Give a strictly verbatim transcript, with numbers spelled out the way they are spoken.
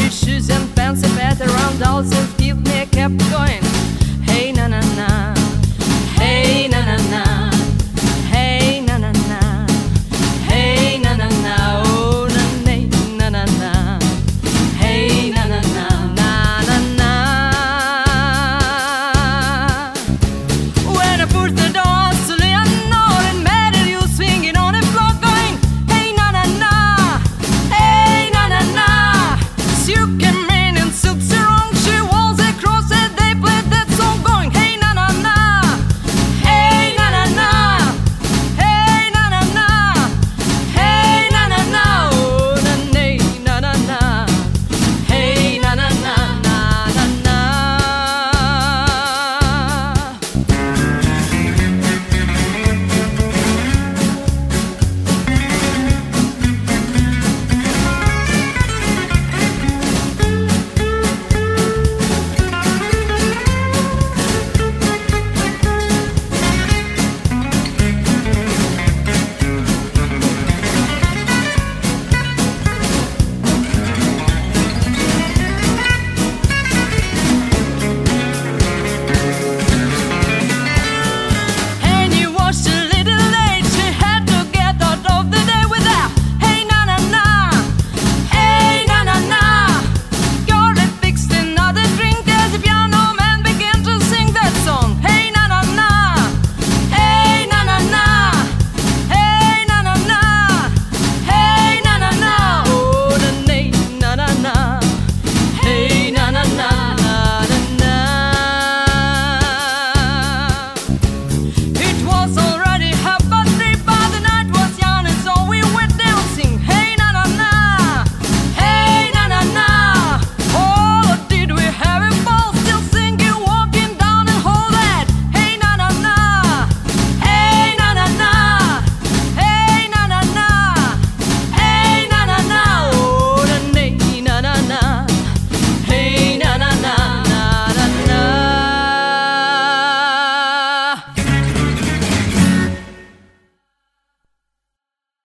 new shoes and fancy pet around dolls and feet me kept going. Hey na na na, hey na na na, hey na na na, hey na na na, oh na na na na, hey na na na, na na na. When I put the dance to Leonore and met you swinging on the floor going, hey na na na, hey na na na, so you can